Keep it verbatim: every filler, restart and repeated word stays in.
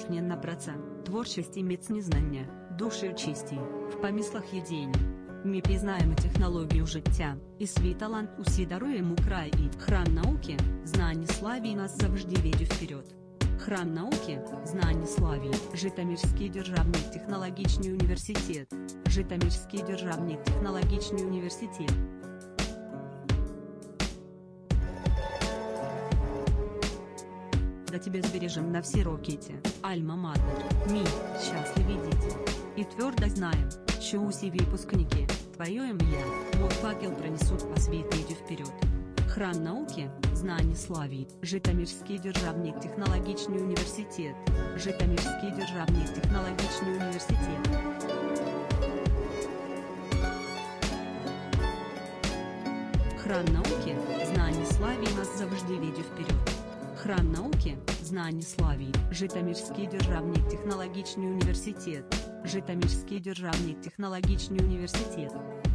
несмінна праця, творчість і міцні знання, душі чисті, в помислах єдині. Ми пізнаємо технологію життя, і свій талант усі даруємо краї. Храм науки, знань і славі нас завжди веде вперед. Храм науки, знань і славі, Житомирський державний технологічний університет, Житомирський державний технологічний університет. Да тебе збережем на всі рокеті, Альма-Матер, ми, щасливі діти. І твердо знаємо, що усі випускники, твоє ім'я, мой факел пронесуть по світу йти вперед. Храм науки, знань і славі, Житомирський державний технологічний університет, Житомирський державний технологічний університет. Храм науки, знань і славі нас завжди веде вперед. Храм науки, знань і славі, Житомирський державний технологічний університет, Житомирський державний технологічний університет.